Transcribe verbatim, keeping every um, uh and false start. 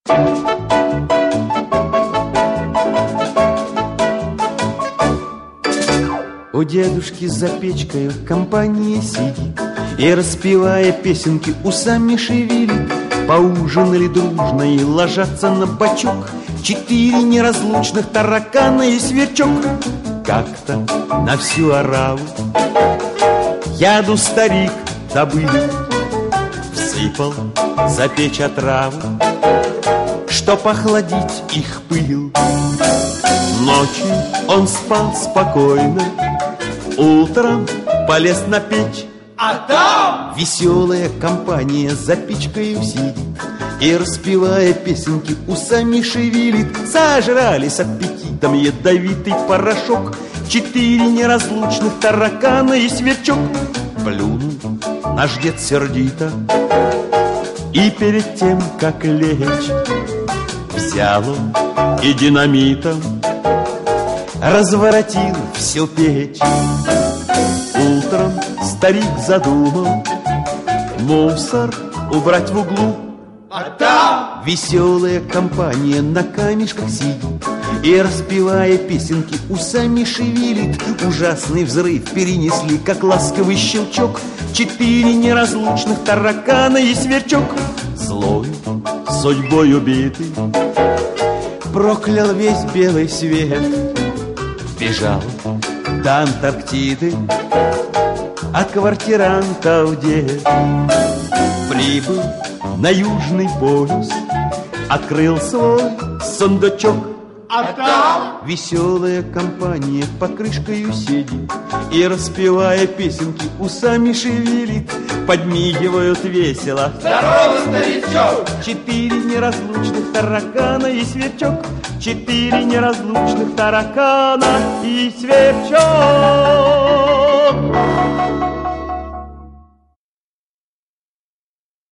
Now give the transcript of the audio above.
У дедушки за печкой компания сидит и, распевая песенки, усами шевелит. Поужинали дружно и ложатся на бочок четыре неразлучных таракана и сверчок. Как-то на всю ораву яду старик добыл, всыпал за печь отраву, чтоб охладить их пыл. Ночью он спал спокойно, утром полез на печь, а там веселая компания за печкою сидит и, распевая песенки, усами шевелит. Сожрались аппетитом ядовитый порошок четыре неразлучных таракана и сверчок. Плюнул наш дед сердито и перед тем, как лечь, взял он и динамитом разворотил всю печь. Утром старик задумал мусор убрать в углу, а там веселая компания на камешках сидит и, распевая песенки, усами шевелит. Ужасный взрыв перенесли, как ласковый щелчок, четыре неразлучных таракана и сверчок. Злой, судьбой убитый, проклял весь белый свет, бежал до Антарктиды от квартирантов дед. Прибыл на Южный полюс, открыл свой сундучок, а там веселая компания под крышкою сидит и, распевая песенки, усами шевелит. Подмигивают весело: здорово, старичок! Четыре неразлучных таракана и сверчок, четыре неразлучных таракана и сверчок.